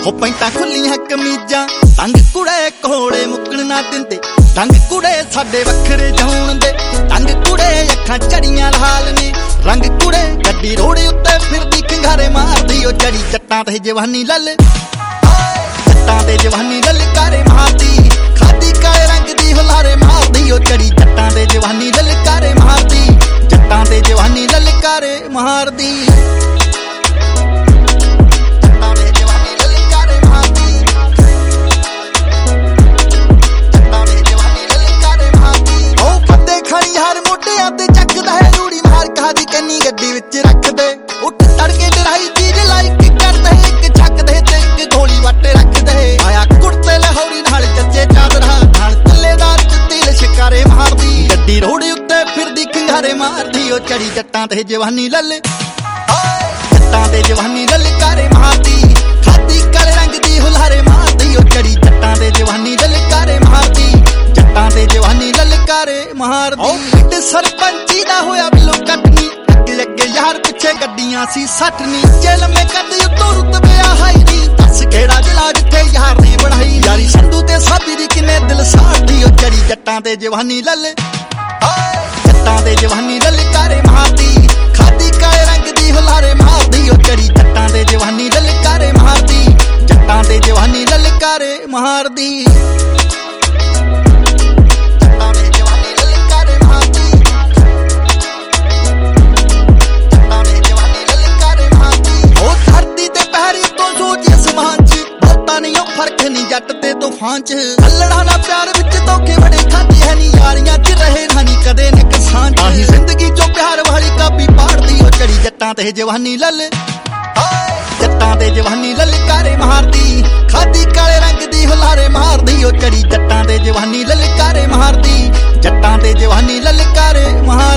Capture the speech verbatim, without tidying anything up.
हो पैंटा खुलियां कमीजां तंग कुड़े कोले मुकण ना दिंदे तंग कुड़े साडे वखरे जाउण दे तंग कुड़े अखां चड़ियां लाल ने रंग कुड़े गड्डी रोड़े उत्ते फिरदी कंगारे मारदी ओ चढ़ी जट्टां ते जवानी लल जट्टां ते जवानी ललकारे मारदी खादी काले रंग दी हुलारे मारदी ओ चढ़ी जट्टां ते जवानी ललकारे मारदी जट्टां ते जवानी ललकारे मारदी कन्नी गड्डी विच रख दे उठ तड़के डराई चीज लाइक कर दे एक छक दे ते एक गोली वाटे रख दे आया कुर्ते लाहौरी नाल जच्चे चादरा नाल तल्लेदार तिल शिकारे मारदी गड्डी रोड़े उत्ते फिरदी कंगारे मारदी ओ चढ़ी जट्टां ते जवानी लल जट्टां ते जवानी ललकारे मारदी खादी काले रंग दी हुलारे मारदी ओ चढ़ी जट्टां ते जवानी ललकारे मारदी जट्टां ते जवानी ललकारे मारदी पिंड सरपंची दा होया बिलो कटनी लगे यार पिछे गड्डियां सी सट नी जेल में कद उतो रुतबे हाई नी दस केड़ा जिला जिथे यार ने बढ़ाई यारी संधू ते साबी दी किने दिल साड़दी ओ चढ़ी जट्टां ते जवानी लल जट्टां ते जवानी ललकारे मारदी खादी काले रंग दी हुलारे मारदी ओ चढ़ी जट्टां ते जवानी ललकारे मारदी जट्टां ते जवानी ललकारे मारदी फर्क नहीं जट ते तूफान च अल्लड़ा ना प्यार विच धोखे बड़े खाते है नी यारियां च रहे नानी कदे नुकसान आही जिंदगी चो प्यार वाली काबी पाड़दी ओ चढ़ी जट्टां ते जवानी लल जट्टां ते जवानी ललकारे मारदी खादी काले रंग दी हुलारे मारदी ओ चढ़ी जट्टां ते जवानी ललकारे मारदी जट्टां ते जवानी ललकारे मार